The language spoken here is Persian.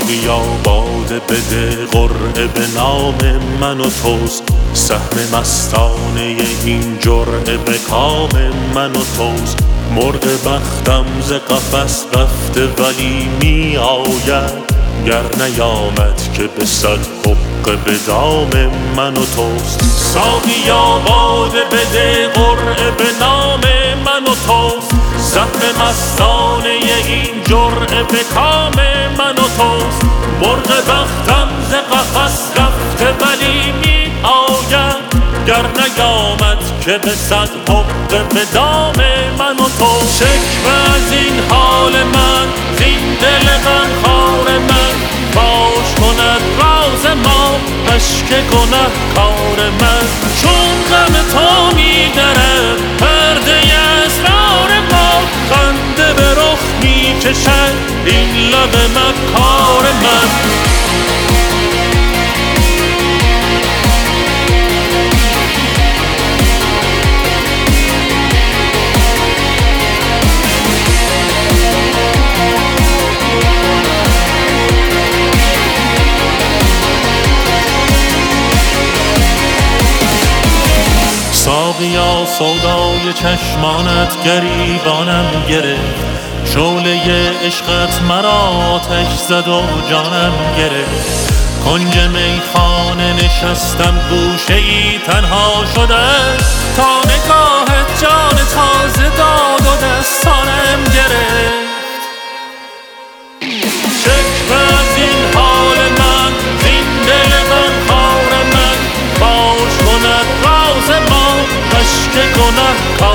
ساقیا باده بده، قرعه به نام من و توست، سهم مستانه این جرعه به کام من و توست. مرغ بختم ز قفس رفته ولی می آید، گر نیامد که به صد حقه به دام من و توست. ساقیا باده بده، قرعه به نام من و توست، سهم مستانه این جرعه به کام من و توست. مرغ بختم ز قفس رفته ولی می آید، گر نیامد که به صد حقه به دام من و توست. شکوه از این حال من زین دل غمخوار من، فاش کند راز ما اشک گنهکار من. چون غم تو می درد پرده اسرار ما، خنده به رخ می کشد این لب مکار من. ساقیا سودای چشمانت گریبانم گرفت، شعله عشقت مرا آتش زد و جانم گرفت. کنج میخانه نشستم گوشه‌ای تنها شده، تا نگاهت جان تازه داد و دستانم گرفت. شکوه از این حال من زین دل غمخوار من، فاش کند راز ما اشک گنهکار